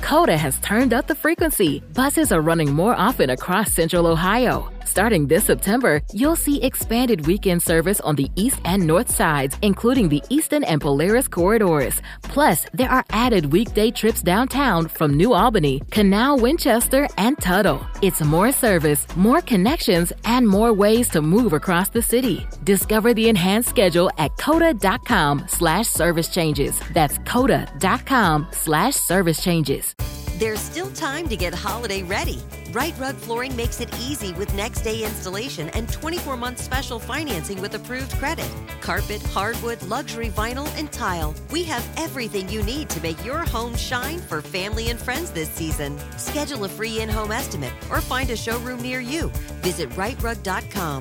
Coda has turned up the frequency. Buses are running more often across Central Ohio. Starting this September, you'll see expanded weekend service on the east and north sides, including the Eastern and Polaris corridors. Plus, there are added weekday trips downtown from New Albany, Canal, Winchester, and Tuttle. It's more service, more connections, and more ways to move across the city. Discover the enhanced schedule at coda.com/service changes. That's coda.com/service changes. There's still time to get holiday ready. Right Rug Flooring makes it easy with next-day installation and 24-month special financing with approved credit. Carpet, hardwood, luxury vinyl, and tile. We have everything you need to make your home shine for family and friends this season. Schedule a free in-home estimate or find a showroom near you. Visit rightrug.com,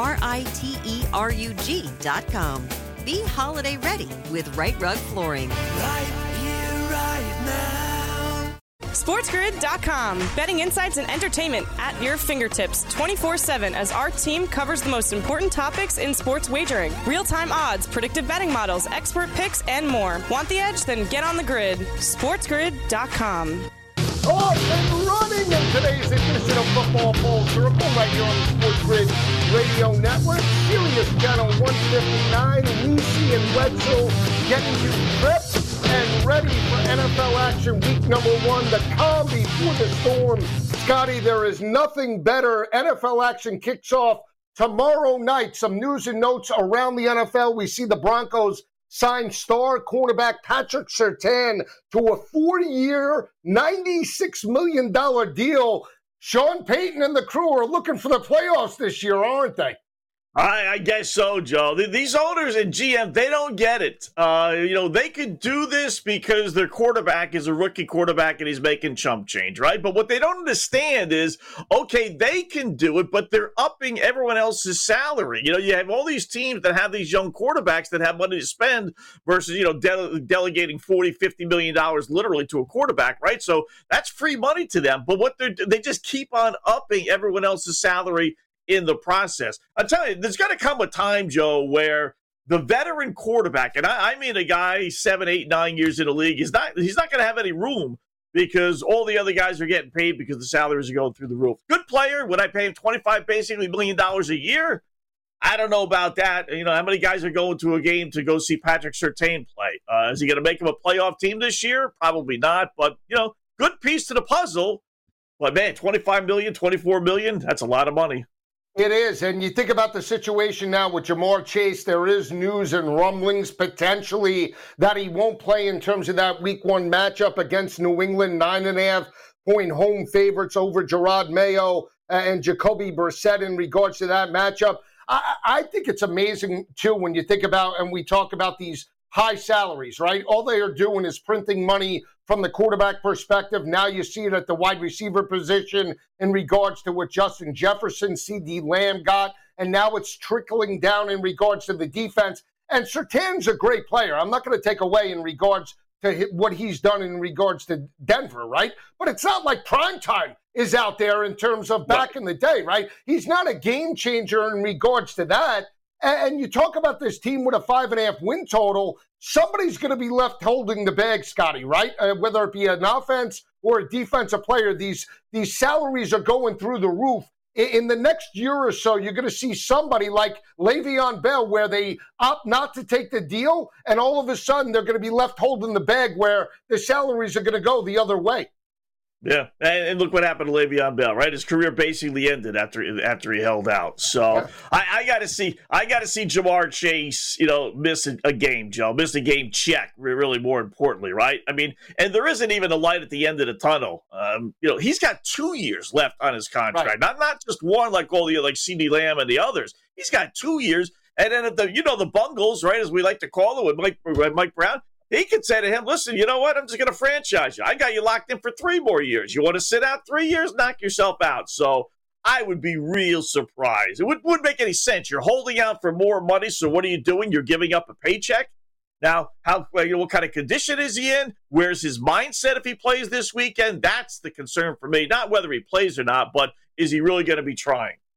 RITERUG.com. Be holiday ready with Right Rug Flooring. Right here, right now. SportsGrid.com. Betting insights and entertainment at your fingertips 24/7 as our team covers the most important topics in sports wagering. Real-time odds, predictive betting models, expert picks, and more. Want the edge? Then get on the grid. SportsGrid.com. Off and running in today's edition of Football Full Circle right here on the Sports Grid Radio Network. Sirius Channel 159. Lisi and Wetzel getting you prepped and ready for NFL action week number 1. The calm before the storm. Scotty, there is nothing better. NFL action kicks off tomorrow night. Some news and notes around the NFL. We see the Broncos sign star cornerback Patrick Surtain to a 4-year, $96 million deal. Sean Payton and the crew are looking for the playoffs this year, aren't they? I guess so, Joe. These owners and GM, they don't get it. They could do this because their quarterback is a rookie quarterback and he's making chump change, right? But what they don't understand is, okay, they can do it, but they're upping everyone else's salary. You have all these teams that have these young quarterbacks that have money to spend versus, delegating $40, $50 million literally to a quarterback, right? So that's free money to them. But they just keep on upping everyone else's salary in the process. I'll tell you, there's going to come a time, Joe, where the veteran quarterback, and I mean a guy 7, 8, 9 years in the league, he's not going to have any room because all the other guys are getting paid because the salaries are going through the roof. Good player. Would I pay him $25 million a year? I don't know about that. How many guys are going to a game to go see Patrick Surtain play? Is he going to make him a playoff team this year? Probably not. But, good piece to the puzzle. But, man, $25 million, $24 million, that's a lot of money. It is, and you think about the situation now with Ja'Marr Chase, there is news and rumblings potentially that he won't play in terms of that week 1 matchup against New England, 9.5-point home favorites over Gerard Mayo and Jacoby Brissett in regards to that matchup. I think it's amazing, too, when you think about, and we talk about these high salaries, right? All they are doing is printing money from the quarterback perspective. Now you see it at the wide receiver position in regards to what Justin Jefferson, CD Lamb got, and now it's trickling down in regards to the defense. And Surtain's a great player. I'm not going to take away in regards to what he's done in regards to Denver, right? But it's not like primetime is out there in terms of back in the day, right? He's not a game changer in regards to that. And you talk about this team with a 5.5 win total, somebody's going to be left holding the bag, Scotty, right? Whether it be an offense or a defensive player, these salaries are going through the roof. In the next year or so, you're going to see somebody like Le'Veon Bell where they opt not to take the deal, and all of a sudden they're going to be left holding the bag where the salaries are going to go the other way. Yeah, and look what happened to Le'Veon Bell, right? His career basically ended after he held out. So yeah. I got to see Ja'Marr Chase, miss a game, Joe, miss a game check. Really, more importantly, right? I mean, and there isn't even a light at the end of the tunnel. He's got 2 years left on his contract, right. Not just one like all the like CD Lamb and the others. He's got 2 years, and then the bungles, right, as we like to call it, with Mike Brown. He could say to him, listen, you know what? I'm just going to franchise you. I got you locked in for 3 more years. You want to sit out 3 years? Knock yourself out. So I would be real surprised. It wouldn't make any sense. You're holding out for more money, so what are you doing? You're giving up a paycheck? Now, what kind of condition is he in? Where's his mindset if he plays this weekend? That's the concern for me. Not whether he plays or not, but is he really going to be trying?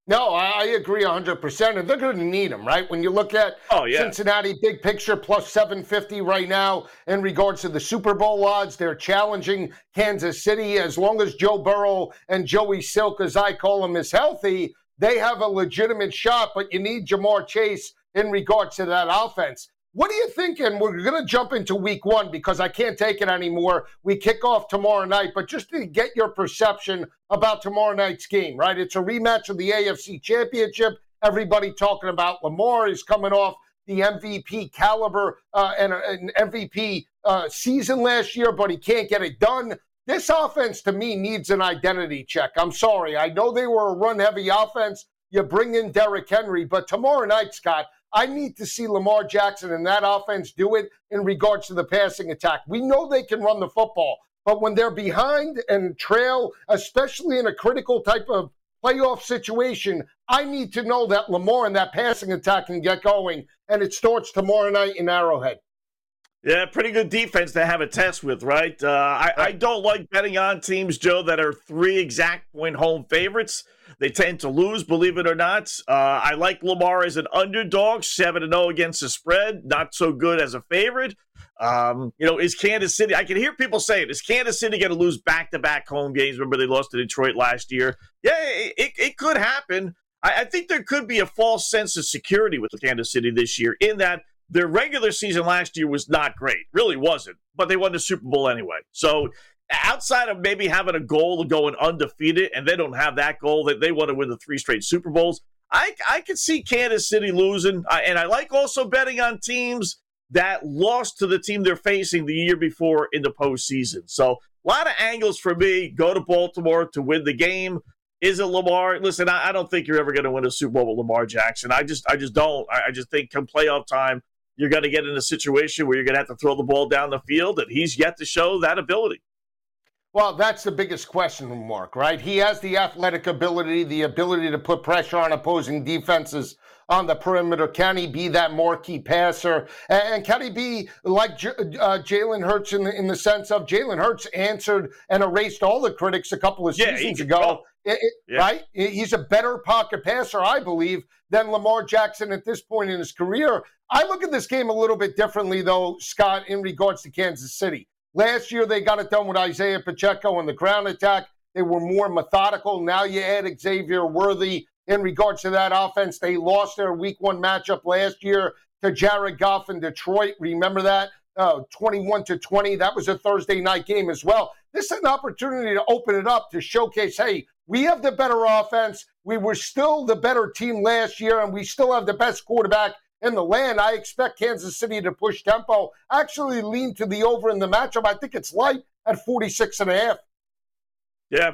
No, I agree 100%, and they're going to need him, right? When you look at Cincinnati, big picture, plus 750 right now in regards to the Super Bowl odds. They're challenging Kansas City. As long as Joe Burrow and Joey Silk, as I call him, is healthy, they have a legitimate shot, but you need Jamar Chase in regards to that offense. What do you think? And we're going to jump into week one because I can't take it anymore. We kick off tomorrow night, but just to get your perception about tomorrow night's game, right? It's a rematch of the AFC Championship. Everybody talking about Lamar is coming off the MVP caliber and an MVP season last year, but he can't get it done. This offense, to me, needs an identity check. I'm sorry. I know they were a run-heavy offense. You bring in Derrick Henry, but tomorrow night, Scott, I need to see Lamar Jackson and that offense do it in regards to the passing attack. We know they can run the football, but when they're behind and trail, especially in a critical type of playoff situation, I need to know that Lamar and that passing attack can get going, and it starts tomorrow night in Arrowhead. Yeah, pretty good defense to have a test with, right? I don't like betting on teams, Joe, that are 3 exact point home favorites. They tend to lose, believe it or not. I like Lamar as an underdog, 7-0 against the spread. Not so good as a favorite. Is Kansas City, I can hear people saying, is Kansas City going to lose back-to-back home games? Remember they lost to Detroit last year? Yeah, it could happen. I think there could be a false sense of security with Kansas City this year in that their regular season last year was not great. Really wasn't. But they won the Super Bowl anyway. So outside of maybe having a goal of going undefeated, and they don't have that goal, that they want to win the 3 straight Super Bowls, I could see Kansas City losing. And I like also betting on teams that lost to the team they're facing the year before in the postseason. So a lot of angles for me. Go to Baltimore to win the game. Is it Lamar? Listen, I don't think you're ever going to win a Super Bowl with Lamar Jackson. I just don't. I just think come playoff time, you're going to get in a situation where you're going to have to throw the ball down the field, and he's yet to show that ability. Well, that's the biggest question mark, right? He has the athletic ability, the ability to put pressure on opposing defenses on the perimeter. Can he be that marquee passer? And can he be like Jalen Hurts in the sense of Jalen Hurts answered and erased all the critics a couple of seasons ago? Right? He's a better pocket passer, I believe, than Lamar Jackson at this point in his career. I look at this game a little bit differently, though, Scott, in regards to Kansas City. Last year, they got it done with Isaiah Pacheco and the ground attack. They were more methodical. Now you add Xavier Worthy in regards to that offense. They lost their week 1 matchup last year to Jared Goff in Detroit. Remember that? 21-20. That was a Thursday night game as well. This is an opportunity to open it up to showcase, hey, we have the better offense. We were still the better team last year, and we still have the best quarterback in the land. I expect Kansas City to push tempo. I actually lean to the over in the matchup. I think it's light at 46.5. Yeah,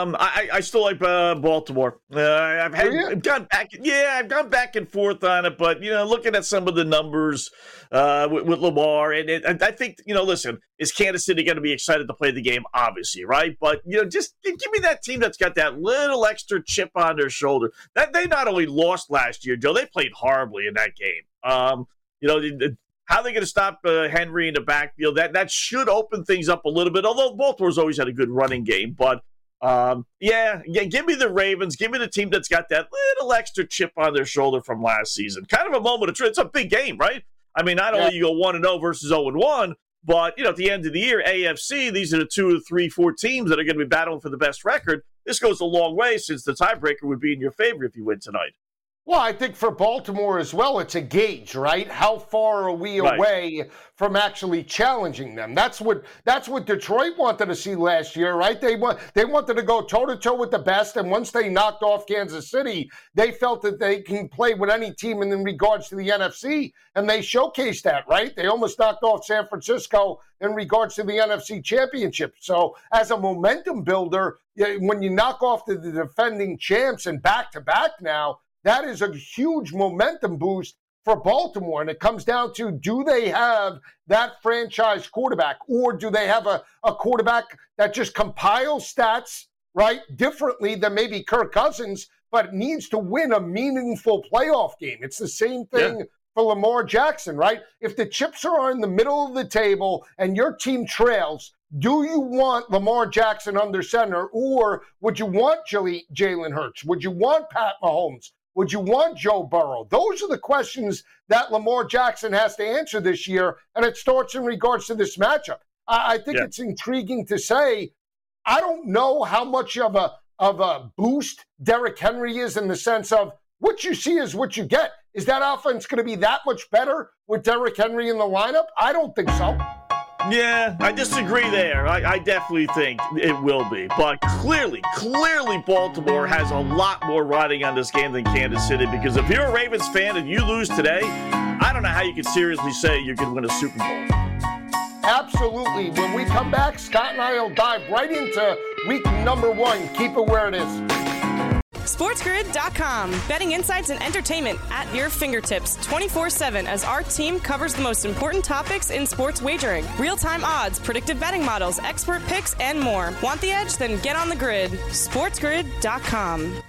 I still like Baltimore. I've gone back and forth on it, but looking at some of the numbers with Lamar, and I think listen, is Kansas City going to be excited to play the game? Obviously, right? But just give me that team that's got that little extra chip on their shoulder. That they not only lost last year, Joe, they played horribly in that game. How are they going to stop Henry in the backfield? That should open things up a little bit, although Baltimore's always had a good running game. But, give me the Ravens. Give me the team that's got that little extra chip on their shoulder from last season. Kind of a moment of truth. It's a big game, right? I mean, not only you go 1-0 versus 0-1, but, at the end of the year, AFC, these are the 2, 3, 4 teams that are going to be battling for the best record. This goes a long way since the tiebreaker would be in your favor if you win tonight. Well, I think for Baltimore as well, it's a gauge, right? How far are we away from actually challenging them? That's what Detroit wanted to see last year, right? They wanted to go toe-to-toe with the best, and once they knocked off Kansas City, they felt that they can play with any team in regards to the NFC, and they showcased that, right? They almost knocked off San Francisco in regards to the NFC Championship. So as a momentum builder, when you knock off the defending champs and back-to-back now, that is a huge momentum boost for Baltimore. And it comes down to, do they have that franchise quarterback, or do they have a quarterback that just compiles stats, right, differently than maybe Kirk Cousins, but needs to win a meaningful playoff game? It's the same thing for Lamar Jackson, right? If the chips are in the middle of the table and your team trails, Do you want Lamar Jackson under center, or would you want Jalen Hurts? Would you want Pat Mahomes? Would you want Joe Burrow? Those are the questions that Lamar Jackson has to answer this year, and it starts in regards to this matchup. I think it's intriguing to say, I don't know how much of a boost Derrick Henry is in the sense of what you see is what you get. Is that offense going to be that much better with Derrick Henry in the lineup? I don't think so. Yeah, I disagree there. I definitely think it will be. But clearly Baltimore has a lot more riding on this game than Kansas City, because if you're a Ravens fan and you lose today, I don't know how you can seriously say you're going to win a Super Bowl. Absolutely. When we come back, Scott and I will dive right into week number 1. Keep it where it is. SportsGrid.com. Betting insights and entertainment at your fingertips 24/7 as our team covers the most important topics in sports wagering. Real-time odds, predictive betting models, expert picks, and more. Want the edge? Then get on the grid. SportsGrid.com.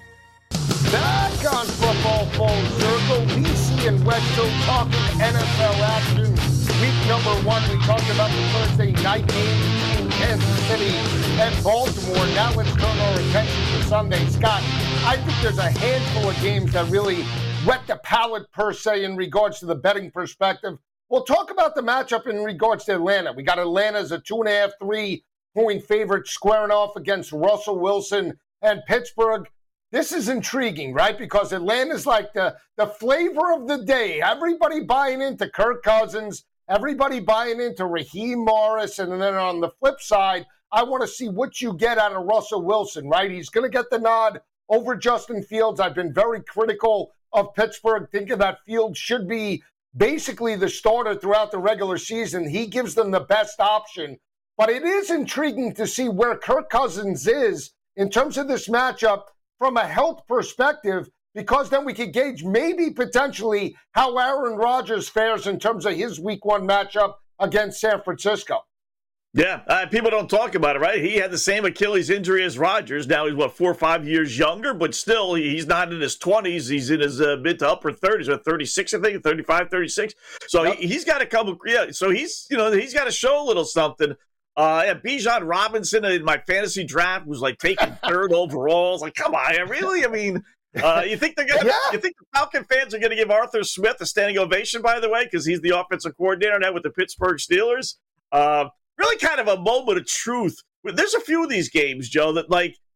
Back on Football Full Circle, BC and Wetzel talking NFL action. Week number 1, we talked about the Thursday night game between Kansas City and Baltimore. Now let's turn our attention to Sunday. Scott, I think there's a handful of games that really wet the palate, per se, in regards to the betting perspective. We'll talk about the matchup in regards to Atlanta. We got Atlanta as a 2.5, 3-point favorite squaring off against Russell Wilson and Pittsburgh. This is intriguing, right? Because Atlanta's like the flavor of the day. Everybody buying into Kirk Cousins, everybody buying into Raheem Morris, and then on the flip side, I want to see what you get out of Russell Wilson, right? He's going to get the nod over Justin Fields. I've been very critical of Pittsburgh, thinking that Fields should be basically the starter throughout the regular season. He gives them the best option. But it is intriguing to see where Kirk Cousins is in terms of this matchup from a health perspective, because then we could gauge maybe potentially how Aaron Rodgers fares in terms of his week 1 matchup against San Francisco. Yeah, people don't talk about it, right? He had the same Achilles injury as Rodgers. Now he's, 4 or 5 years younger, but still he's not in his 20s. He's in his mid to upper 30s, or 36, I think, 35, 36. So yep. He's got to come. Yeah, so he's got to show a little something. Bijan Robinson in my fantasy draft was taking 3rd overall. It's come on, really? I mean, you think they're gonna? Yeah. You think the Falcon fans are going to give Arthur Smith a standing ovation? By the way, because he's the offensive coordinator now with the Pittsburgh Steelers. Really, kind of a moment of truth. There's a few of these games, Joe, that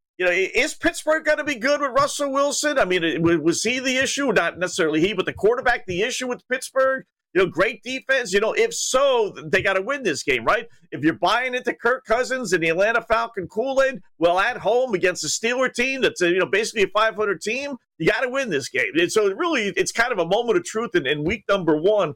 is Pittsburgh going to be good with Russell Wilson? I mean, was he the issue? Not necessarily he, but the quarterback the issue with Pittsburgh. Great defense. If so, they got to win this game, right? If you're buying into Kirk Cousins and the Atlanta Falcon Kool-Aid, well, at home against a Steeler team that's basically a 500 team, you got to win this game. And so it's kind of a moment of truth in week number 1.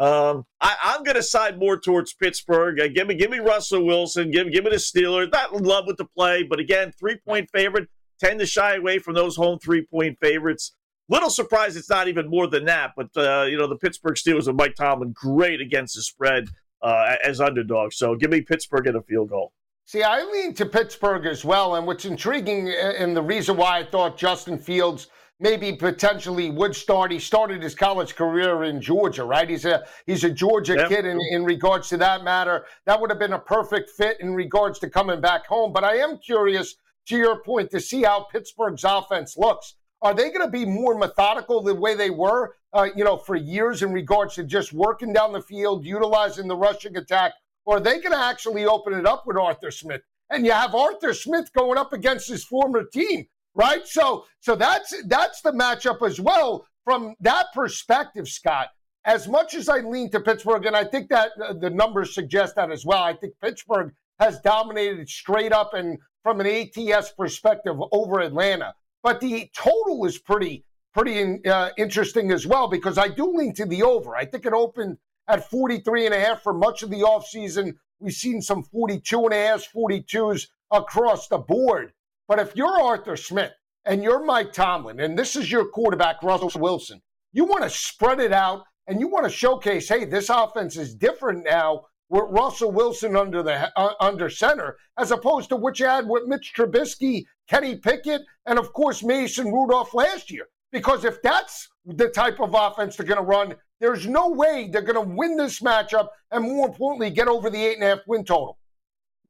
I'm going to side more towards Pittsburgh. Give me Russell Wilson. Give me the Steelers. Not in love with the play, but again, 3-point favorite. Tend to shy away from those home 3-point favorites. Little surprised it's not even more than that, but the Pittsburgh Steelers with Mike Tomlin, great against the spread as underdogs. So give me Pittsburgh at a field goal. See, I lean to Pittsburgh as well, and what's intriguing, and the reason why I thought Justin Fields maybe potentially would start. He started his college career in Georgia, right? He's a Georgia kid in regards to that matter. That would have been a perfect fit in regards to coming back home. But I am curious, to your point, to see how Pittsburgh's offense looks. Are they going to be more methodical the way they were, for years in regards to just working down the field, utilizing the rushing attack? Or are they going to actually open it up with Arthur Smith? And you have Arthur Smith going up against his former team, right? So that's the matchup as well from that perspective, Scott. As much as I lean to Pittsburgh, and I think that the numbers suggest that as well, I think Pittsburgh has dominated straight up and from an ATS perspective over Atlanta. But the total is pretty interesting as well, because I do lean to the over. I think it opened at 43.5 for much of the offseason. We've seen some 42.5s, 42s across the board. But if you're Arthur Smith and you're Mike Tomlin, and this is your quarterback, Russell Wilson, you want to spread it out and you want to showcase, hey, this offense is different now with Russell Wilson under center, as opposed to what you had with Mitch Trubisky, Kenny Pickett, and, of course, Mason Rudolph last year. Because if that's the type of offense they're going to run, there's no way they're going to win this matchup and, more importantly, get over the 8.5 win total.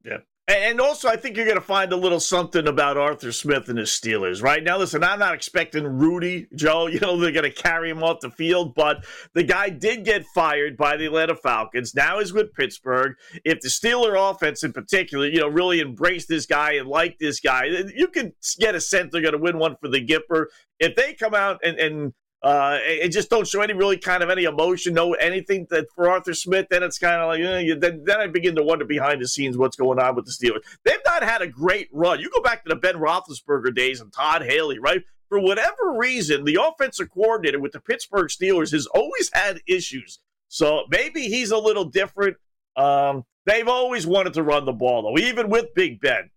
Yeah. And also, I think you're going to find a little something about Arthur Smith and his Steelers, right? Now, listen, I'm not expecting Rudy, Joe. They're going to carry him off the field, but the guy did get fired by the Atlanta Falcons. Now he's with Pittsburgh. If the Steeler offense in particular, really embrace this guy and like this guy, you can get a sense they're going to win one for the Gipper. If they come out and just don't show any emotion, no anything that for Arthur Smith, then it's kind of like, then I begin to wonder behind the scenes what's going on with the Steelers. They've not had a great run. You go back to the Ben Roethlisberger days and Todd Haley, right? For whatever reason, the offensive coordinator with the Pittsburgh Steelers has always had issues. So maybe he's a little different. They've always wanted to run the ball, though, even with Big Ben,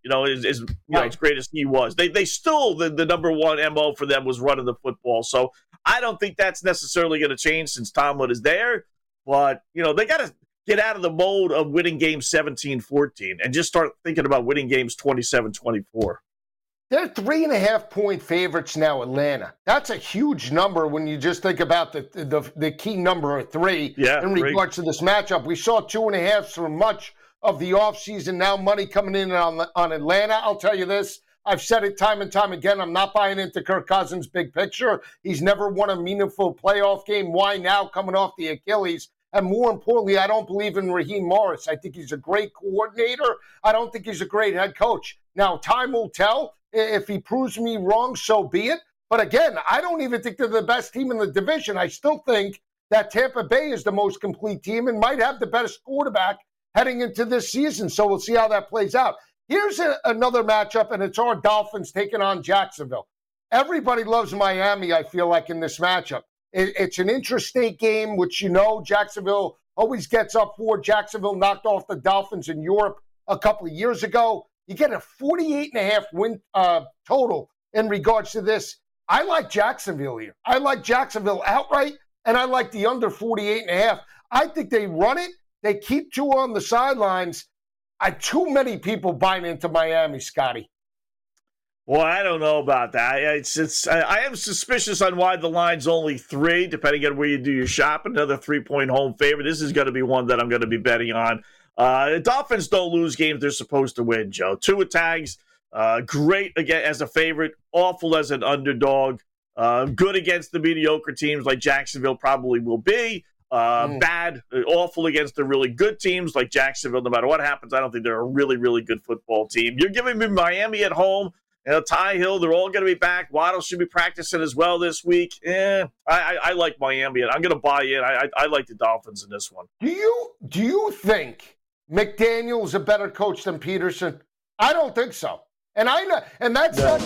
as great as he was. They still, the number one MO for them was running the football. So I don't think that's necessarily going to change since Tomlin is there. But, they got to get out of the mode of winning games 17-14 and just start thinking about winning games 27-24. They're 3.5-point favorites now, Atlanta. That's a huge number when you just think about the key number of 3 in regards to this matchup. We saw 2.5 for much of the offseason. Now money coming in on Atlanta. I'll tell you this. I've said it time and time again. I'm not buying into Kirk Cousins' big picture. He's never won a meaningful playoff game. Why now, coming off the Achilles? And more importantly, I don't believe in Raheem Morris. I think he's a great coordinator. I don't think he's a great head coach. Now, time will tell. If he proves me wrong, so be it. But again, I don't even think they're the best team in the division. I still think that Tampa Bay is the most complete team and might have the best quarterback heading into this season. So we'll see how that plays out. Here's another matchup, and it's our Dolphins taking on Jacksonville. Everybody loves Miami, I feel like, in this matchup. It's an intrastate game, which Jacksonville always gets up for. Jacksonville knocked off the Dolphins in Europe a couple of years ago. You get a 48.5 win total in regards to this. I like Jacksonville here. I like Jacksonville outright, and I like the under 48.5. I think they run it. They keep Tua on the sidelines. Too many people buying into Miami, Scotty. Well, I don't know about that. I am suspicious on why the line's only 3, depending on where you do your shopping. Another 3-point home favorite. This is going to be one that I'm going to be betting on. The Dolphins don't lose games they're supposed to win, Joe. Tua tags, great again as a favorite, awful as an underdog, good against the mediocre teams like Jacksonville probably will be. Bad, awful against the really good teams like Jacksonville. No matter what happens, I don't think they're a really, really good football team. You're giving me Miami at home. Ty Hill, they're all going to be back. Waddle should be practicing as well this week. I like Miami, and I'm going to buy in. I like the Dolphins in this one. Do you think McDaniel's a better coach than Peterson? I don't think so. And that's not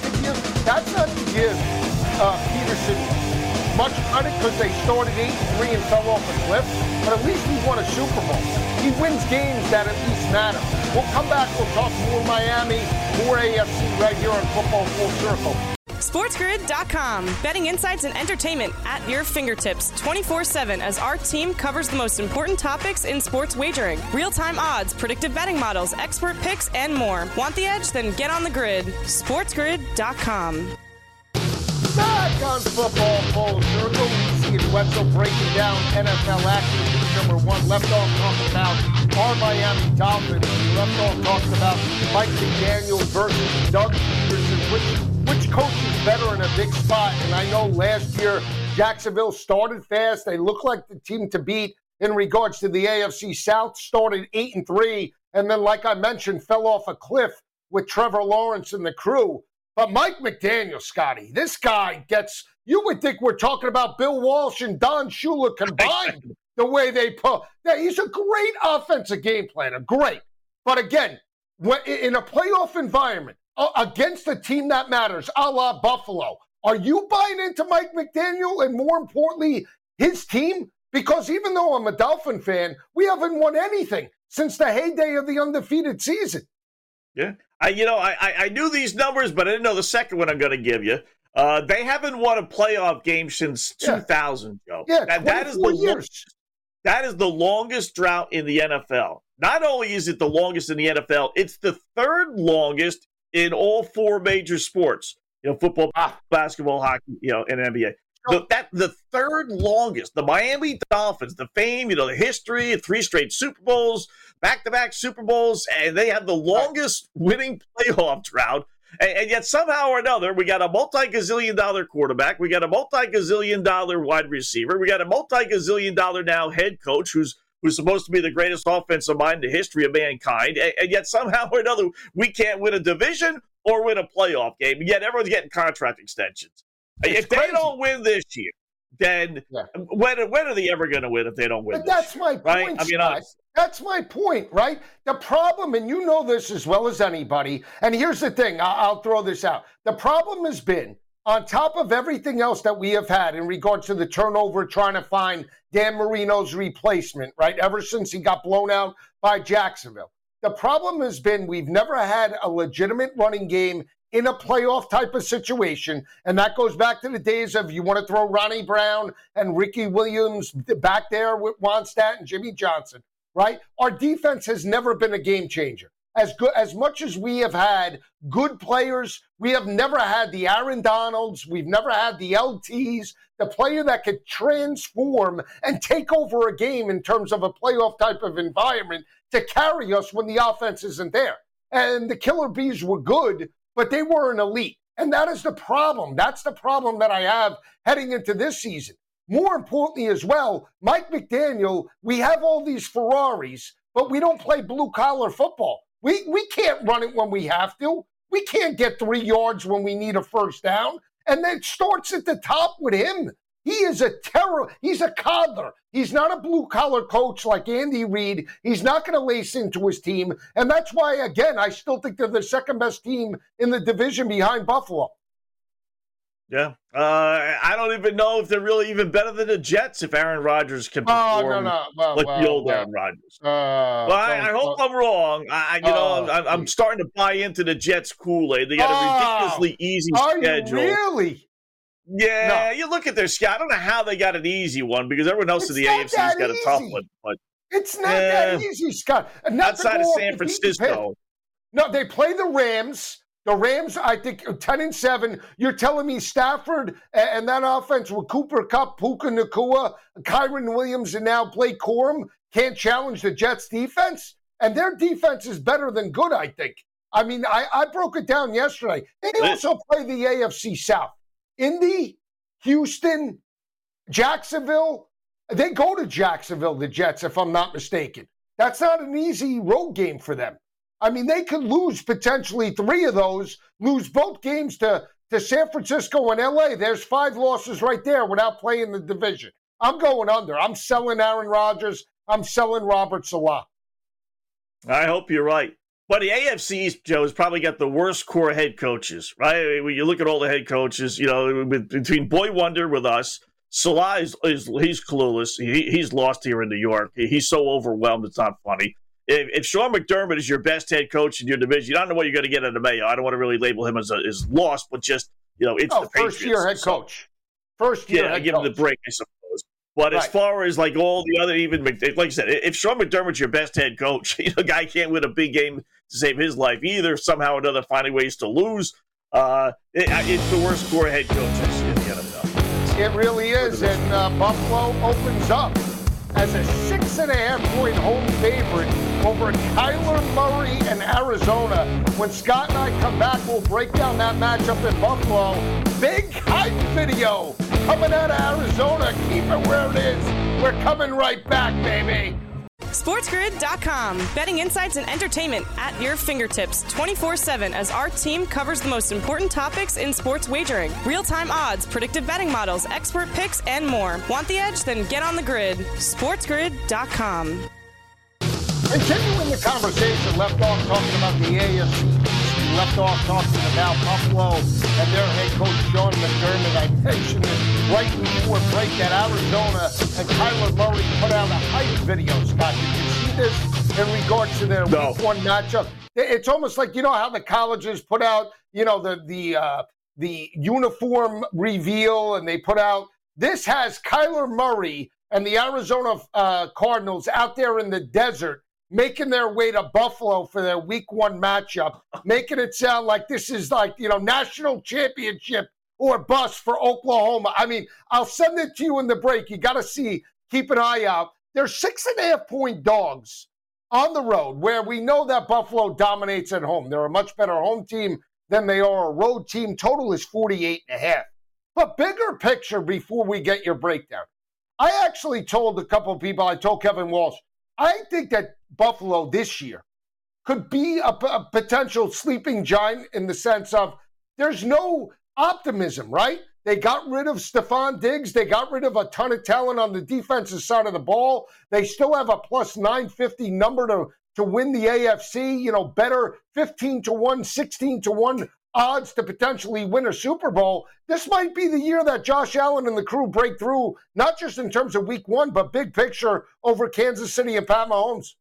to give Peterson much credit because they started 8-3 and fell off a cliff, but at least he won a Super Bowl. He wins games that at least matter. We'll come back. We'll talk more Miami, more AFC right here on Football Full Circle. SportsGrid.com. Betting insights and entertainment at your fingertips 24/7 as our team covers the most important topics in sports wagering. Real-time odds, predictive betting models, expert picks, and more. Want the edge? Then get on the grid. SportsGrid.com. Back on Football Full Circle, we see it Wetzel breaking down NFL action. Week number 1, left off talking about our Miami Dolphins. We left off talking about Mike McDaniel versus Doug Peterson. Which coach is better in a big spot? And I know last year Jacksonville started fast. They looked like the team to beat in regards to the AFC South. Started 8-3, and then, like I mentioned, fell off a cliff with Trevor Lawrence and the crew. But Mike McDaniel, Scotty, this guy gets, you would think we're talking about Bill Walsh and Don Shula combined, the way they put. Yeah, he's a great offensive game planner, great. But again, in a playoff environment, against a team that matters, a la Buffalo, are you buying into Mike McDaniel and, more importantly, his team? Because even though I'm a Dolphin fan, we haven't won anything since the heyday of the undefeated season. Yeah. I knew these numbers, but I didn't know the second one I'm going to give you. They haven't won a playoff game since 2000, Joe. Yeah, that is the longest drought in the NFL. Not only is it the longest in the NFL, it's the third longest in all 4 major sports. Football, basketball, hockey, and NBA. the third longest. The Miami Dolphins, the fame, the history, 3 straight Super Bowls, back-to-back Super Bowls, and they have the longest winning playoff drought. And yet somehow or another, we got a multi-gazillion-dollar quarterback. We got a multi-gazillion-dollar wide receiver. We got a multi-gazillion-dollar now head coach who's supposed to be the greatest offensive mind in the history of mankind. And yet somehow or another, we can't win a division or win a playoff game. And yet everyone's getting contract extensions. If they don't win this year, then when are they ever going to win if they don't win But that's my point, right? I mean, that's my point, right? The problem, and you know this as well as anybody, and here's the thing, I'll throw this out. The problem has been, on top of everything else that we have had in regards to the turnover, trying to find Dan Marino's replacement, right, ever since he got blown out by Jacksonville. The problem has been we've never had a legitimate running game in a playoff type of situation, and that goes back to the days of you want to throw Ronnie Brown and Ricky Williams back there with Wannstedt and Jimmy Johnson. Right? Our defense has never been a game changer. As much as we have had good players, we have never had the Aaron Donalds, we've never had the LTs, the player that could transform and take over a game in terms of a playoff type of environment to carry us when the offense isn't there. And the Killer Bees were good, but they weren't elite. And that is the problem. That's the problem that I have heading into this season. More importantly as well, Mike McDaniel, we have all these Ferraris, but we don't play blue-collar football. We can't run it when we have to. We can't get 3 yards when we need a first down. And then it starts at the top with him. He is a terror. He's a coddler. He's not a blue-collar coach like Andy Reid. He's not going to lace into his team. And that's why, again, I still think they're the second-best team in the division behind Buffalo. Yeah. I don't even know if they're really even better than the Jets if Aaron Rodgers can perform the old Aaron Rodgers. I hope I'm wrong. I'm starting to buy into the Jets Kool-Aid. They got a ridiculously easy schedule. Are you really? Yeah, you look at their schedule. I don't know how they got an easy one because everyone else in the AFC's got a tough one. But it's not that easy, Scott. Outside of San Francisco. No, they play the Rams. The Rams, I think, 10-7. You're telling me Stafford and that offense with Cooper Kupp, Puka Nacua, Kyron Williams, and now Blake Corum can't challenge the Jets' defense? And their defense is better than good, I think. I mean, I broke it down yesterday. They also play the AFC South. Indy, Houston, Jacksonville. They go to Jacksonville, the Jets, if I'm not mistaken. That's not an easy road game for them. I mean, they could lose potentially 3 of those, lose both games to San Francisco and L.A. There's 5 losses right there without playing the division. I'm going under. I'm selling Aaron Rodgers. I'm selling Robert Saleh. I hope you're right. But the AFC East, Joe, has probably got the worst core head coaches, right? When you look at all the head coaches, between Boy Wonder with us, Saleh he's clueless. He's lost here in New York. He's so overwhelmed, it's not funny. If Sean McDermott is your best head coach in your division, you don't know what you're going to get out of Mayo. I don't want to really label him as lost, but just, it's the Patriots. First-year head coach. First-year head coach. Give him the break, I suppose. But as far as, like, all the other, even, like I said, if Sean McDermott's your best head coach, the guy can't win a big game to save his life either, somehow or another finding ways to lose. It's the worst core head coaches in the NFL. It really is, and Buffalo opens up as a 6.5-point home favorite over Kyler Murray and Arizona. When Scott and I come back, we'll break down that matchup in Buffalo. Big hype video coming out of Arizona. Keep it where it is. We're coming right back, baby. SportsGrid.com. Betting insights and entertainment at your fingertips 24/7 as our team covers the most important topics in sports wagering. Real-time odds, predictive betting models, expert picks, and more. Want the edge? Then get on the grid. SportsGrid.com. Continuing the conversation, left off talking about the AFC. Left off talking about Buffalo and their head coach, Sean McDermott. I mentioned it right before break that Arizona and Kyler Murray put out a hype video, Scott. Did you see this in regards to their week 1 matchup? It's almost like, how the colleges put out, the uniform reveal, and they put out, this has Kyler Murray and the Arizona Cardinals out there in the desert making their way to Buffalo for their week 1 matchup, making it sound like this is like, national championship or bust for Oklahoma. I mean, I'll send it to you in the break. You got to see, keep an eye out. They're 6.5-point dogs on the road, where we know that Buffalo dominates at home. They're a much better home team than they are a road team. Total is 48.5. But bigger picture before we get your breakdown. I actually told a couple of people, I told Kevin Walsh, I think that Buffalo this year could be a potential sleeping giant in the sense of there's no optimism, right? They got rid of Stephon Diggs. They got rid of a ton of talent on the defensive side of the ball. They still have a plus 950 number to win the AFC, you know, better 15-1, 16-1 odds to potentially win a Super Bowl. This might be the year that Josh Allen and the crew break through, not just in terms of week one, but big picture over Kansas City and Pat Mahomes.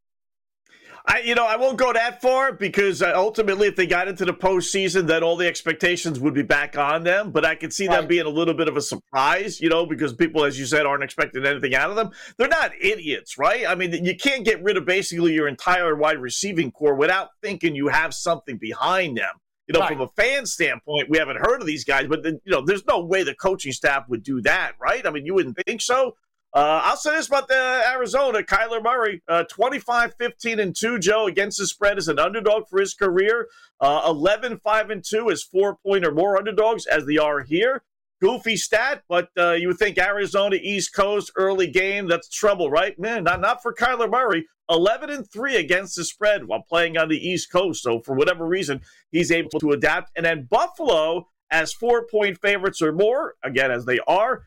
I won't go that far because ultimately if they got into the postseason, then all the expectations would be back on them. But I could see them being a little bit of a surprise, because people, as you said, aren't expecting anything out of them. They're not idiots, right? I mean, you can't get rid of basically your entire wide receiving core without thinking you have something behind them. From a fan standpoint, we haven't heard of these guys, but there's no way the coaching staff would do that, right? I mean, you wouldn't think so. I'll say this about Arizona. Kyler Murray, 25-15-2, Joe, against the spread as an underdog for his career. 11-5-2 as 4-point or more underdogs as they are here. Goofy stat, but you would think Arizona, East Coast, early game, that's trouble, right? Man, not for Kyler Murray. 11-3 against the spread while playing on the East Coast. So for whatever reason, he's able to adapt. And then Buffalo as 4-point favorites or more, again, as they are,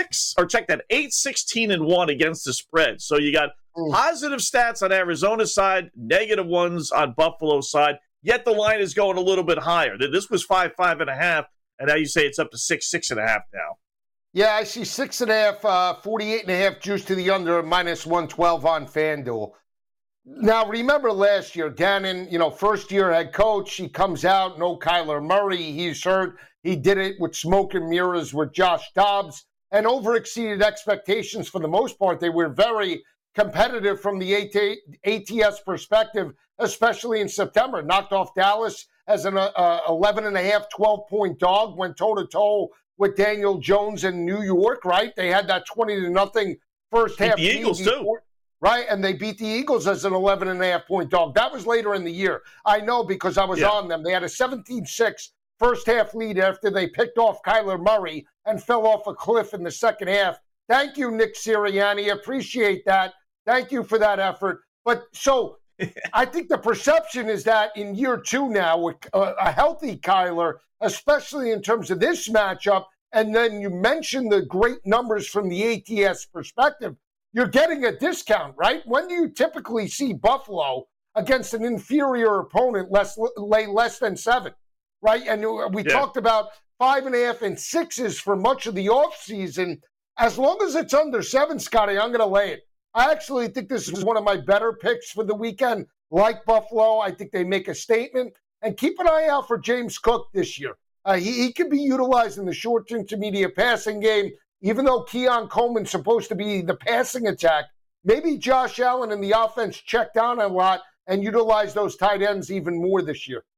8-16-1 against the spread. So you got positive stats on Arizona's side, negative ones on Buffalo's side, yet the line is going a little bit higher. This was 5.5, and now you say it's up to 6.5 now. Yeah, I see 6.5, 48.5 juice to the under, minus 112 on FanDuel. Now, remember last year, Gannon, first-year head coach, he comes out, no Kyler Murray, he's hurt. He did it with smoke and mirrors with Josh Dobbs and overexceeded expectations for the most part. They were very competitive from the ATS perspective, especially in September. Knocked off Dallas as an 11.5, 12-point dog, went toe-to-toe with Daniel Jones in New York, right? They had that 20-0 first half. The Eagles, too. Right, and they beat the Eagles as an 11.5-point dog. That was later in the year. I know because I was on them. They had a 17-6 first-half lead after they picked off Kyler Murray and fell off a cliff in the second half. Thank you, Nick Sirianni. Appreciate that. Thank you for that effort. But so I think the perception is that in year two now, with a healthy Kyler, especially in terms of this matchup, and then you mentioned the great numbers from the ATS perspective, you're getting a discount, right? When do you typically see Buffalo against an inferior opponent lay less than 7, right? And we talked about 5.5 and 6s for much of the offseason. As long as it's under 7, Scotty, I'm going to lay it. I actually think this is one of my better picks for the weekend. Like Buffalo, I think they make a statement. And keep an eye out for James Cook this year. He can be utilized in the short to intermediate passing game. Even though Keon Coleman's supposed to be the passing attack, maybe Josh Allen and the offense check down a lot and utilize those tight ends even more this year.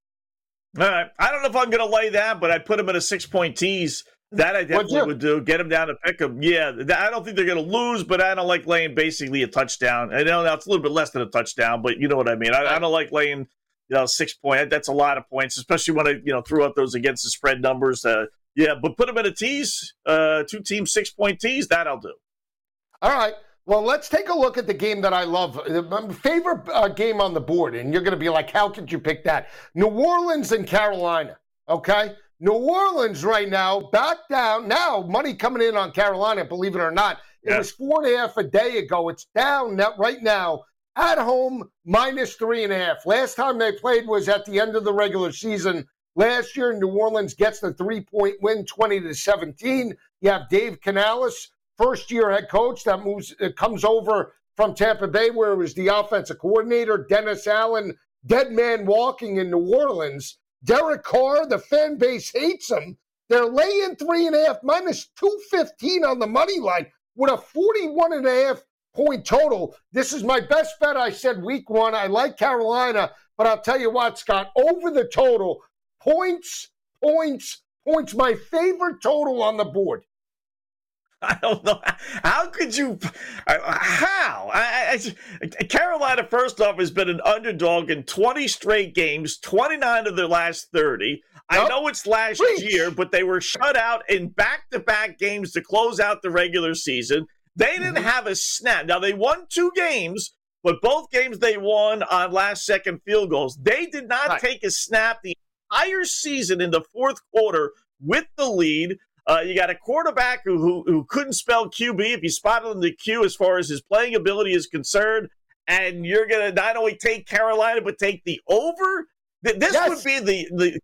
All right. I don't know if I'm going to lay that, but I'd put him in a 6-point tease. That I definitely would do. Get him down to pick him. Yeah, I don't think they're going to lose, but I don't like laying basically a touchdown. I know that's a little bit less than a touchdown, but you know what I mean. I don't like laying 6 point. That's a lot of points, especially when I threw out those against the spread numbers. Yeah, but put them in a tease, 2-team 6-point tease. That I'll do. All right. Well, let's take a look at the game that I love. My favorite game on the board, and you're going to be like, how could you pick that? New Orleans and Carolina, okay? New Orleans right now, back down. Now, money coming in on Carolina, believe it or not. It was 4.5 a day ago. It's down right now. At home, minus 3.5. Last time they played was at the end of the regular season. Last year, New Orleans gets the 3-point win, 20-17. You have Dave Canales, first-year head coach that comes over from Tampa Bay, where he was the offensive coordinator. Dennis Allen, dead man walking in New Orleans. Derek Carr, the fan base hates him. They're laying 3.5, minus 215 on the money line with a 41.5-point total. This is my best bet. I said week one. I like Carolina, but I'll tell you what, Scott, over the total. Points, points, my favorite total on the board. I don't know. How could you? How? Carolina, first off, has been an underdog in 20 straight games, 29 of their last 30. Yep. I know it's last year, but they were shut out in back-to-back games to close out the regular season. They didn't have a snap. Now, they won 2 games, but both games they won on last-second field goals. They did not take a snap the entire season in the fourth quarter with the lead. You got a quarterback who couldn't spell QB if you spotted him the Q as far as his playing ability is concerned, and you're going to not only take Carolina but take the over? This would be the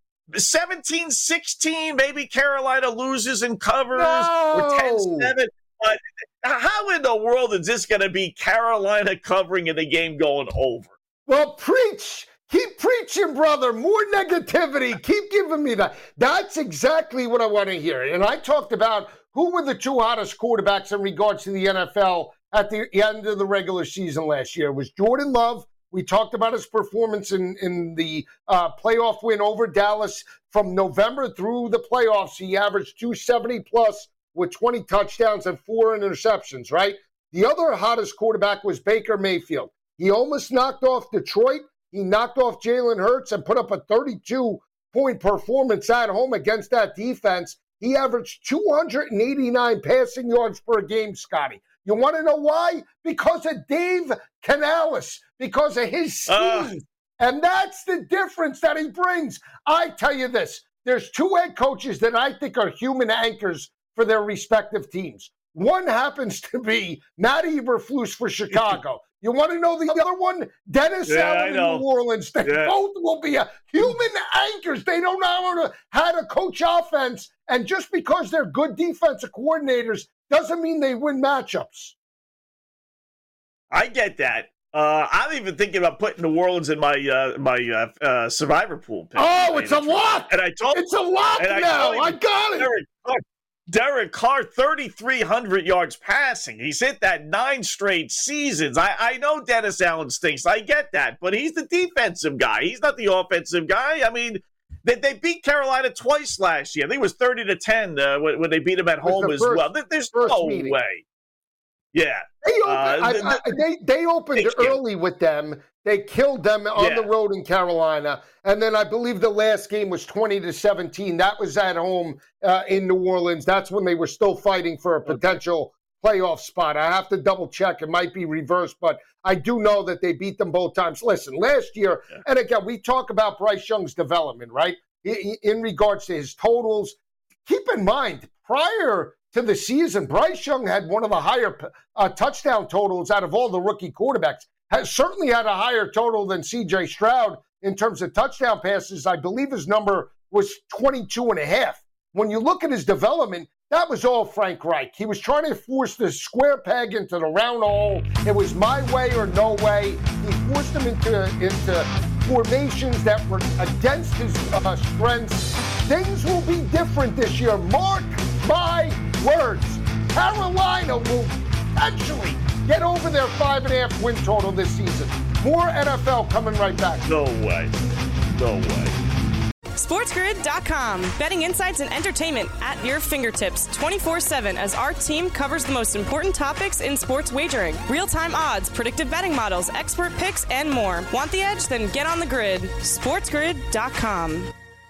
17-16, maybe Carolina loses and covers, or 10-7. How in the world is this going to be Carolina covering in the game going over? Well, preach. Keep preaching, brother. More negativity. Keep giving me that. That's exactly what I want to hear. And I talked about who were the 2 hottest quarterbacks in regards to the NFL at the end of the regular season last year. It was Jordan Love. We talked about his performance in the playoff win over Dallas. From November through the playoffs, he averaged 270-plus with 20 touchdowns and 4 interceptions, right? The other hottest quarterback was Baker Mayfield. He almost knocked off Detroit. He knocked off Jalen Hurts and put up a 32-point performance at home against that defense. He averaged 289 passing yards per game, Scotty. You want to know why? Because of Dave Canales, because of his scheme. And that's the difference that he brings. I tell you this, there's 2 head coaches that I think are human anchors for their respective teams. One happens to be Matt Eberflus for Chicago. You want to know the other one? Dennis Allen in New Orleans. They both will be human anchors. They don't know how to coach offense. And just because they're good defensive coordinators doesn't mean they win matchups. I get that. I'm even thinking about putting New Orleans in my survivor pool pick. Oh, it's a lock! It's a lock now. I got it. Derek Carr, 3,300 yards passing. He's hit that 9 straight seasons. I know Dennis Allen stinks. I get that. But he's the defensive guy. He's not the offensive guy. I mean, they beat Carolina twice last year. I think it was 30-10 when they beat them at home as well. There's no way. Yeah. They opened early with them. They killed them on the road in Carolina. And then I believe the last game was 20-17. That was at home in New Orleans. That's when they were still fighting for a potential playoff spot. I have to double check. It might be reversed, but I do know that they beat them both times. Listen, last year, and again, we talk about Bryce Young's development, right? In regards to his totals. Keep in mind, prior to the season, Bryce Young had one of the higher touchdown totals out of all the rookie quarterbacks. Has certainly had a higher total than C.J. Stroud in terms of touchdown passes. I believe his number was 22.5. When you look at his development, that was all Frank Reich. He was trying to force the square peg into the round hole. It was my way or no way. He forced him into formations that were against his strengths. Things will be different this year. Mark my words. Carolina will actually get over their 5.5 win total this season. More NFL coming right back. No way. No way. SportsGrid.com. Betting insights and entertainment at your fingertips 24/7 as our team covers the most important topics in sports wagering. Real-time odds, predictive betting models, expert picks, and more. Want the edge? Then get on the grid. SportsGrid.com.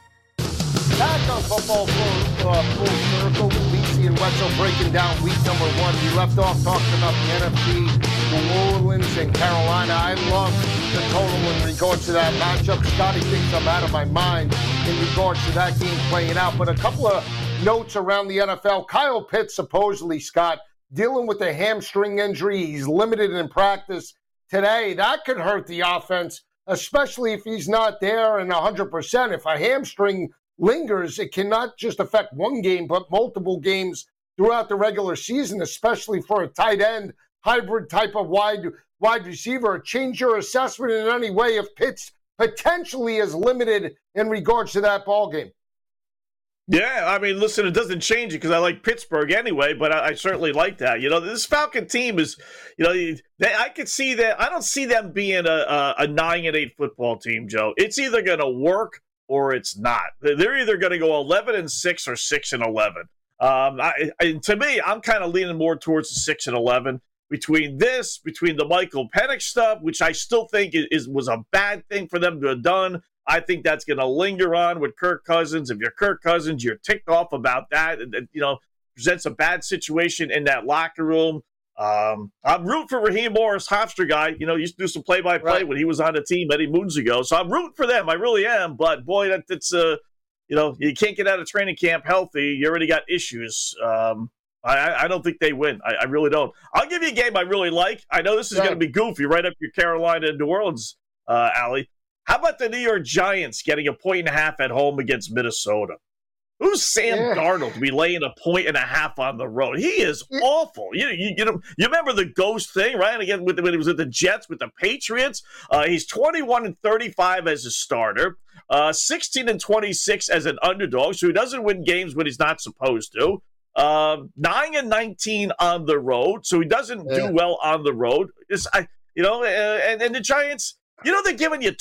Back on Football Full Circle with Lisi and Wetzel breaking down week number 1. We left off talking about the NFC, New Orleans and Carolina. I love the total in regards to that matchup. Scotty thinks I'm out of my mind in regards to that game playing out. But a couple of notes around the NFL. Kyle Pitts supposedly, Scott, dealing with a hamstring injury. He's limited in practice today. That could hurt the offense, especially if he's not there and 100%. If a hamstring lingers, it cannot just affect one game, but multiple games throughout the regular season, especially for a tight end, hybrid type of wide receiver. Change your assessment in any way if Pitts potentially is limited in regards to that ball game. Yeah, I mean, listen, it doesn't change it because I like Pittsburgh anyway, but I certainly like that. You know, this Falcon team is, you know, I could see that. I don't see them being a 9-8 football team, Joe. It's either going to work or it's not. They're either going to go 11-6 or 6-11. To me, I'm kind of leaning more towards the 6-11. Between the Michael Penix stuff, which I still think was a bad thing for them to have done, I think that's going to linger on with Kirk Cousins. If you're Kirk Cousins, you're ticked off about that. Presents a bad situation in that locker room. I'm rooting for Raheem Morris, Hofstra guy. Used to do some play-by-play when he was on the team many moons ago. So I'm rooting for them. I really am. But, boy, that's you can't get out of training camp healthy. You already got issues. I don't think they win. I really don't. I'll give you a game I really like. I know this is going to be goofy, right up your Carolina and New Orleans alley. How about the New York Giants getting 1.5 at home against Minnesota? Who's Sam Darnold to be laying 1.5 on the road? He is awful. You remember the ghost thing, right? Again, when he was at the Jets with the Patriots, he's 21-35 as a starter, 16-26 as an underdog. So he doesn't win games when he's not supposed to. 9-19 on the road, so he doesn't do well on the road. And the Giants, they're giving you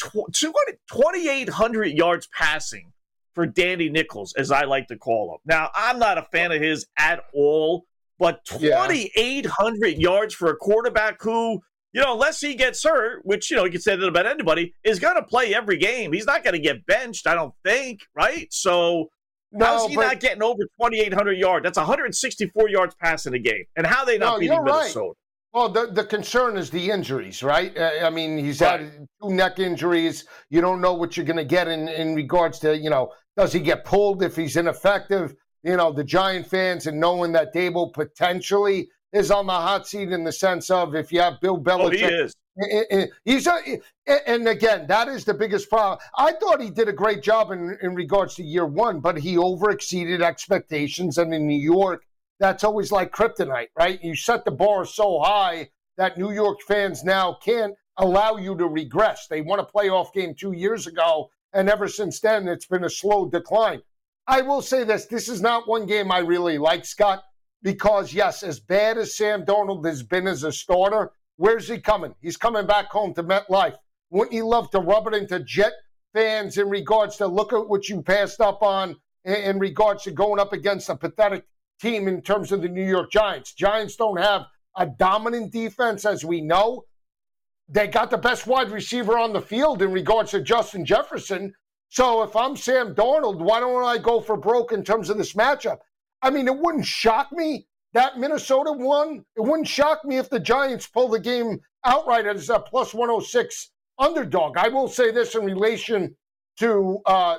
2,800 yards passing for Danny Nichols, as I like to call him. Now, I'm not a fan of his at all, but 2,800 yards for a quarterback who, unless he gets hurt, which, you can say that about anybody, is going to play every game. He's not going to get benched, I don't think, right? So how's he not getting over 2,800 yards? That's 164 yards passing a game. And how are they not beating Minnesota? Right. Well, the concern is the injuries, right? I mean, he's had 2 neck injuries. You don't know what you're going to get in regards to, does he get pulled if he's ineffective? The Giant fans and knowing that Dable potentially is on the hot seat in the sense of if you have Bill Belichick. Oh, he is. And again, that is the biggest problem. I thought he did a great job in regards to year one, but he overexceeded expectations. And in New York, that's always like kryptonite, right? You set the bar so high that New York fans now can't allow you to regress. They won a playoff game 2 years ago, and ever since then, it's been a slow decline. I will say this is not one game I really like, Scott, because, yes, as bad as Sam Darnold has been as a starter, where's he coming? He's coming back home to MetLife. Wouldn't you love to rub it into Jet fans in regards to look at what you passed up on in regards to going up against a pathetic team in terms of the New York Giants? Giants don't have a dominant defense, as we know. They got the best wide receiver on the field in regards to Justin Jefferson. So if I'm Sam Darnold, why don't I go for broke in terms of this matchup? I mean, it wouldn't shock me that Minnesota won. It wouldn't shock me if the Giants pull the game outright as a plus 106 underdog. I will say this in relation to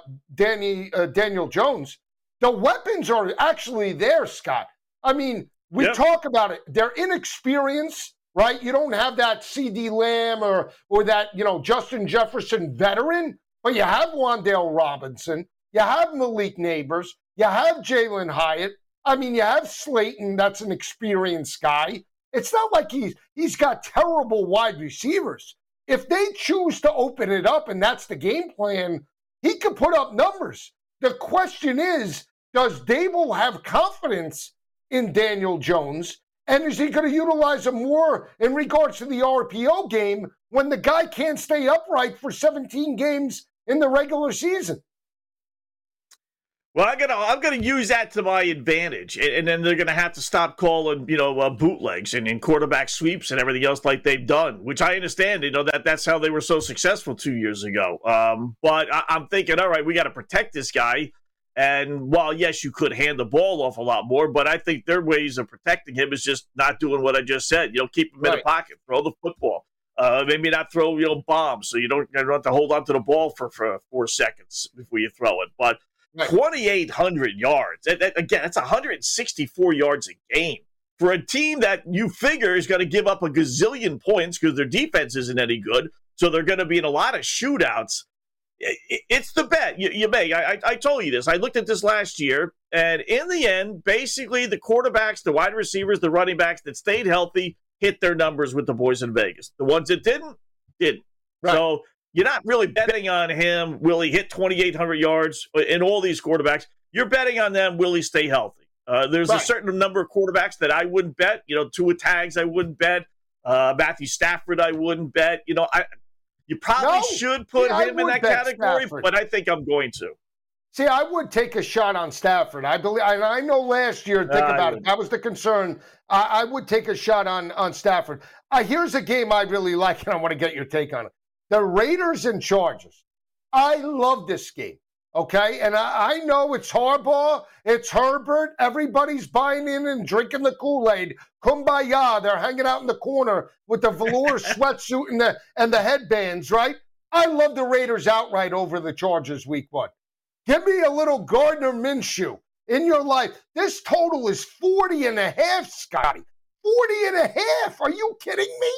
Daniel Jones. The weapons are actually there, Scott. I mean, we talk about it. They're inexperienced, right? You don't have that C.D. Lamb or that, Justin Jefferson veteran, but you have Wan'Dale Robinson. You have Malik Neighbors. You have Jalen Hyatt. I mean, you have Slayton. That's an experienced guy. It's not like he's got terrible wide receivers. If they choose to open it up and that's the game plan, he could put up numbers. The question is, does Dable have confidence in Daniel Jones? And is he going to utilize him more in regards to the RPO game when the guy can't stay upright for 17 games in the regular season? Well, I'm gonna use that to my advantage, and then they're gonna have to stop calling bootlegs and quarterback sweeps and everything else like they've done, which I understand. That's how they were so successful 2 years ago. But I'm thinking, all right, we got to protect this guy. And while yes, you could hand the ball off a lot more, but I think their ways of protecting him is just not doing what I just said. Keep him in the pocket, throw the football. Maybe not throw bombs, so you don't have to hold on to the ball for 4 seconds before you throw it, but. 2,800 yards. Again, that's 164 yards a game for a team that you figure is going to give up a gazillion points because their defense isn't any good. So they're going to be in a lot of shootouts. It's the bet. You may. I told you this. I looked at this last year, and in the end, basically the quarterbacks, the wide receivers, the running backs that stayed healthy hit their numbers with the boys in Vegas. The ones that didn't. Right. So you're not really betting on him, will he hit 2,800 yards in all these quarterbacks. You're betting on them, will he stay healthy? There's a certain number of quarterbacks that I wouldn't bet. Tua Tags I wouldn't bet. Matthew Stafford I wouldn't bet. You You probably should put him in that category, Stafford. but I think I'm going to. See, I would take a shot on Stafford. I believe, and I know last year, think about it, that was the concern. I would take a shot on Stafford. Here's a game I really like, and I want to get your take on it. The Raiders and Chargers. I love this game, okay? And I know it's Harbaugh, it's Herbert. Everybody's buying in and drinking the Kool-Aid. Kumbaya. They're hanging out in the corner with the velour sweatsuit and the headbands, right? I love the Raiders outright over the Chargers week 1. Give me a little Gardner Minshew in your life. This total is 40.5, Scotty. 40.5. Are you kidding me?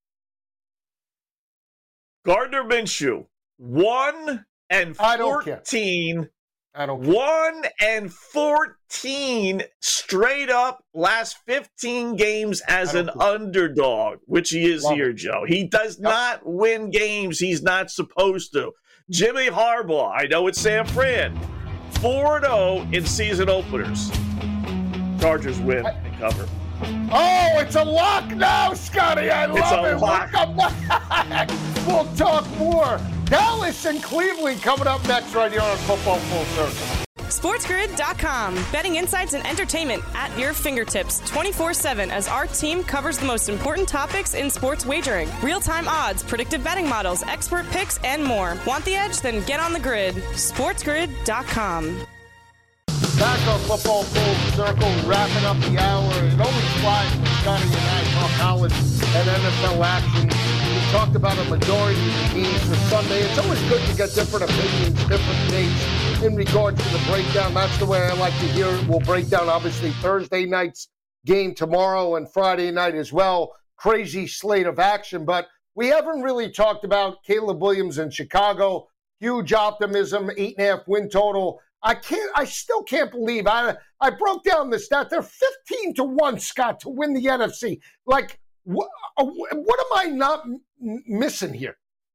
Gardner Minshew, 1-14. I don't care. I don't care. 1-14 straight up last 15 games as an underdog, which he is here, Joe. He does not win games he's not supposed to. Jimmy Harbaugh, I know it's San Fran, 4-0 in season openers. Chargers win and cover. Oh, it's a lock now, Scotty. I love it. Lock. Welcome back. We'll talk more. Dallas and Cleveland coming up next right here on Football Full Circle. SportsGrid.com. Betting insights and entertainment at your fingertips 24/7 as our team covers the most important topics in sports wagering. Real-time odds, predictive betting models, expert picks, and more. Want the edge? Then get on the grid. SportsGrid.com. Back on Football Full Circle, wrapping up the hour. It always flies when Scotty and I talk college and NFL action. We talked about a majority of the games for Sunday. It's always good to get different opinions, different takes in regards to the breakdown. That's the way I like to hear it. We'll break down, obviously, Thursday night's game tomorrow and Friday night as well. Crazy slate of action. But we haven't really talked about Caleb Williams in Chicago. Huge optimism, 8.5 win total. I still can't believe I broke down the stat. They're 15-1, Scott, to win the NFC. Like, what am I not missing here?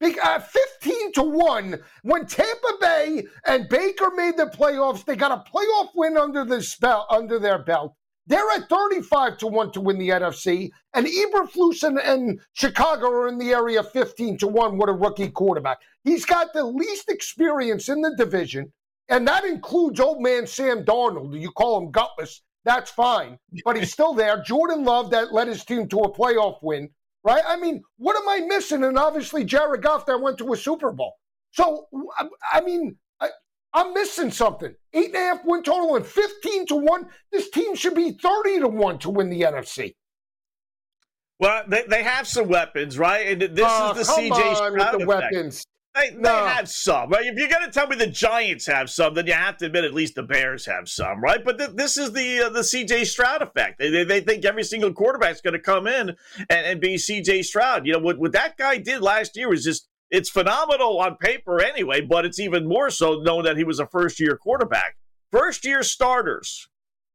15-1. When Tampa Bay and Baker made the playoffs, they got a playoff win under their belt. They're at 35-1 to win the NFC, and Eberflus and Chicago are in the area 15-1 with a rookie quarterback. He's got the least experience in the division. And that includes old man Sam Darnold. You call him gutless, that's fine. But he's still there. Jordan Love, that led his team to a playoff win, right? I mean, what am I missing? And obviously Jared Goff that went to a Super Bowl. So, I mean, I'm missing something. 8.5 win total and 15-1. This team should be 30-1 to win the NFC. Well, they have some weapons, right? And this is the CJ Stroud with the effect. Weapons. They have some, right? If you're going to tell me the Giants have some, then you have to admit at least the Bears have some, right? But this is the C.J. Stroud effect. They think every single quarterback's going to come in and be C.J. Stroud. You know, what that guy did last year was just, it's phenomenal on paper anyway, but it's even more so knowing that he was a first-year quarterback. First-year starters,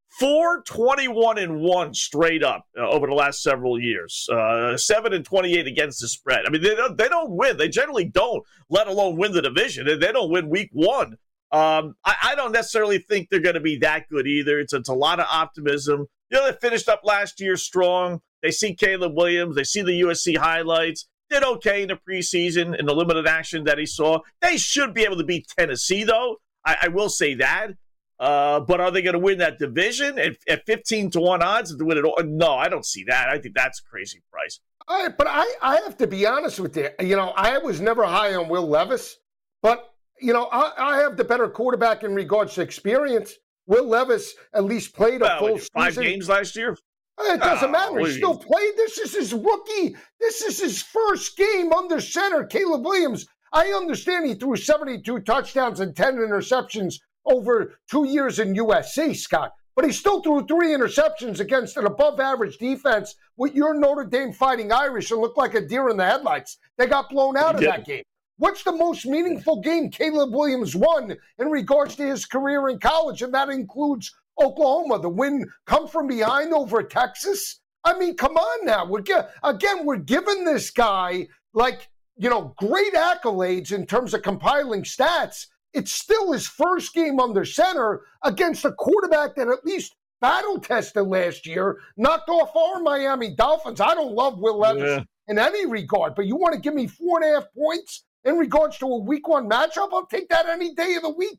4-21-1 straight up over the last several years. 7-28 against the spread. I mean, they don't win. They generally don't, let alone win the division. They don't win week 1. I don't necessarily think they're going to be that good either. It's a lot of optimism. You know, they finished up last year strong. They see Caleb Williams. They see the USC highlights. Did okay in the preseason in the limited action that he saw. They should be able to beat Tennessee, though. I will say that. But are they going to win that division at 15-1 odds to win it all? No, I don't see that. I think that's a crazy price. But I have to be honest with you. You know, I was never high on Will Levis, but, you know, I have the better quarterback in regards to experience. Will Levis at least played a full season. 5 games last year? It doesn't matter. He still played. This is his rookie. This is his first game under center. Caleb Williams, I understand he threw 72 touchdowns and 10 interceptions over 2 years in USC, Scott. But he still threw 3 interceptions against an above-average defense with your Notre Dame Fighting Irish and looked like a deer in the headlights. They got blown out of that game. What's the most meaningful game Caleb Williams won in regards to his career in college? And that includes Oklahoma, the win come from behind over Texas. I mean, come on now. We're giving this guy, like, you know, great accolades in terms of compiling stats. It's still his first game under center against a quarterback that at least battle tested last year, knocked off our Miami Dolphins. I don't love Will Levis in any regard. But you want to give me 4.5 points in regards to a week 1 matchup? I'll take that any day of the week.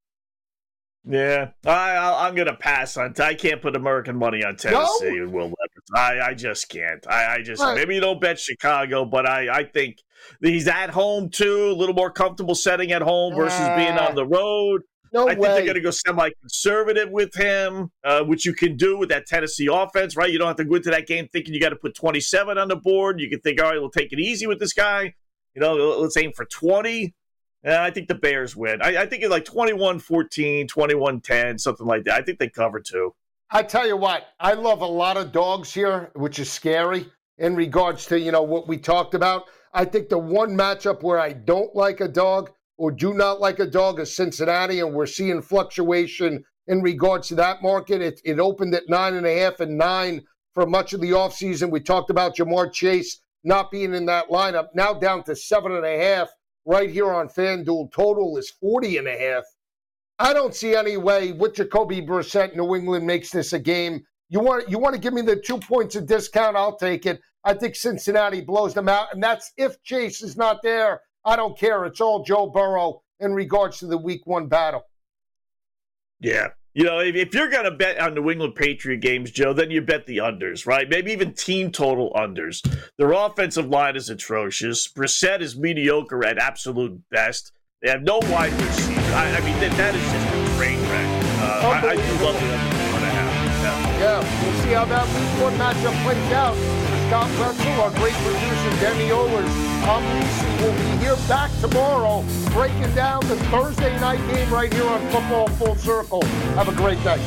Yeah, I'm going to pass on. I can't put American money on Tennessee and Will Levis. I just can't. I just right. Maybe you don't bet Chicago, but I think he's at home too, a little more comfortable setting at home versus being on the road. No I think they're going to go semi-conservative with him, which you can do with that Tennessee offense, right? You don't have to go into that game thinking you got to put 27 on the board. You can think, all right, we'll take it easy with this guy. Let's aim for 20. I think the Bears win. I think it's like 21-14, 21-10, something like that. I think they cover too. I tell you what, I love a lot of dogs here, which is scary in regards to, what we talked about. I think the one matchup where I don't like a dog or do not like a dog is Cincinnati, and we're seeing fluctuation in regards to that market. It opened at 9.5 and 9 for much of the offseason. We talked about Jamar Chase not being in that lineup, now down to 7.5. Right here on FanDuel, total is 40.5. I don't see any way with Jacoby Brissett, New England makes this a game. You want to give me the 2 points of discount? I'll take it. I think Cincinnati blows them out, and that's if Chase is not there. I don't care. It's all Joe Burrow in regards to the Week 1 battle. Yeah. If you're going to bet on New England Patriot games, Joe, then you bet the unders, right? Maybe even team total unders. Their offensive line is atrocious. Brissett is mediocre at absolute best. They have no wide receiver. I mean, that is just a train wreck. I do love them going to happen. Yeah, we'll see how that Week 1 matchup plays out. Scott Pretzel, our great producer, Demi Ohlers. I'm Lisi. We'll be here back tomorrow breaking down the Thursday night game right here on Football Full Circle. Have a great day.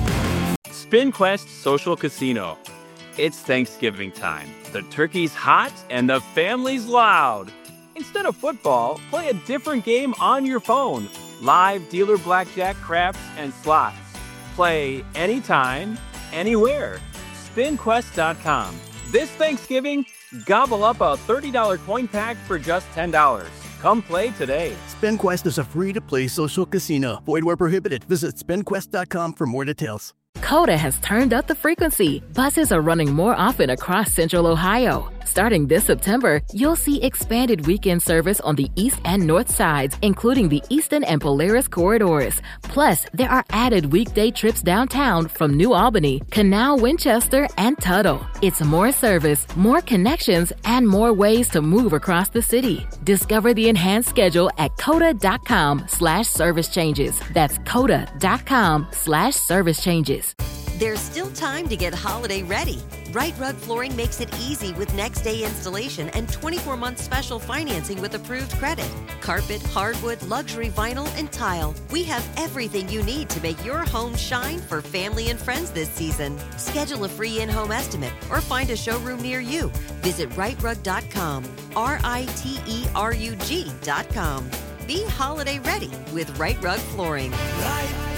SpinQuest Social Casino. It's Thanksgiving time. The turkey's hot and the family's loud. Instead of football, play a different game on your phone. Live dealer blackjack, craps, and slots. Play anytime, anywhere. SpinQuest.com. This Thanksgiving, gobble up a $30 coin pack for just $10. Come play today. SpinQuest is a free-to-play social casino. Void where prohibited. Visit SpinQuest.com for more details. Coda has turned up the frequency. Buses are running more often across Central Ohio. Starting this September, you'll see expanded weekend service on the east and north sides, including the Eastern and Polaris corridors. Plus, there are added weekday trips downtown from New Albany, Canal, Winchester, and Tuttle. It's more service, more connections, and more ways to move across the city. Discover the enhanced schedule at coda.com/service changes. That's coda.com/service changes. There's still time to get holiday ready. Right Rug Flooring makes it easy with next-day installation and 24-month special financing with approved credit. Carpet, hardwood, luxury vinyl, and tile. We have everything you need to make your home shine for family and friends this season. Schedule a free in-home estimate or find a showroom near you. Visit rightrug.com, RITERUG.com. Be holiday ready with Right Rug Flooring. Right